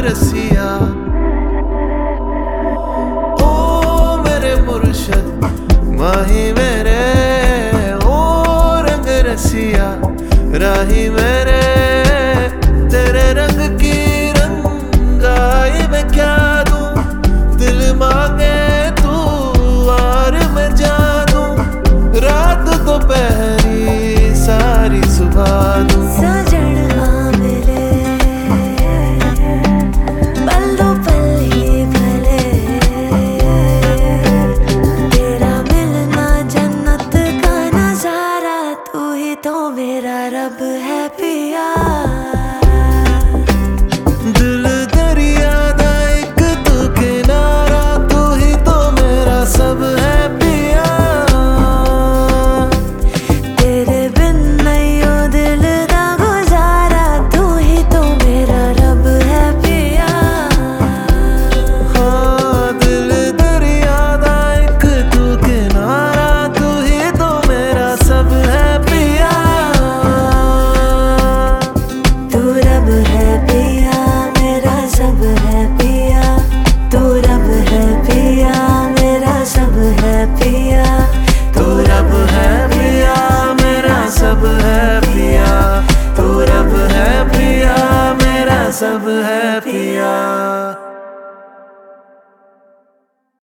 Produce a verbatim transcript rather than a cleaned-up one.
रसिया। ओ मेरे मुर्शद माही मेरे, ओ रंग रसिया राही मेरे, तेरे रंग की रंगाई मैं क्या दूं, दिल मांगे तू और मैं जानूं, रात दोपहरी सारी सुबह दूं। सजन हाँ मिले पल दो पल ही भले, तेरा मिलना जन्नत का नजारा, तू ही तो मेरा रब है पिया। दिल दरिया दा एक तू किनारा, तू ही तो मेरा सब है पिया। तेरे बिन नहीं हो दिल दा गुजारा, तू ही तो मेरा रब है पिया। हाँ दिल दरिया दा एक तू किनारा, तू ही तो मेरा सब है पिया। तू रब है पिया मेरा सब है पिया, तू रब है पिया मेरा सब है पिया, तू रब है पिया मेरा सब है पिया, तू रब है पिया मेरा सब है पिया।